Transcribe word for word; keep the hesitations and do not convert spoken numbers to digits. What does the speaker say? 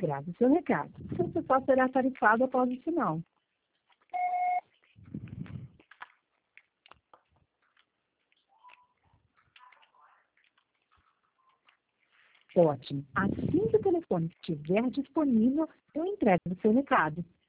Grave o seu recado. Seu pessoal será tarifado após o sinal. Ótimo. Assim que o telefone estiver disponível, eu entrego o seu recado.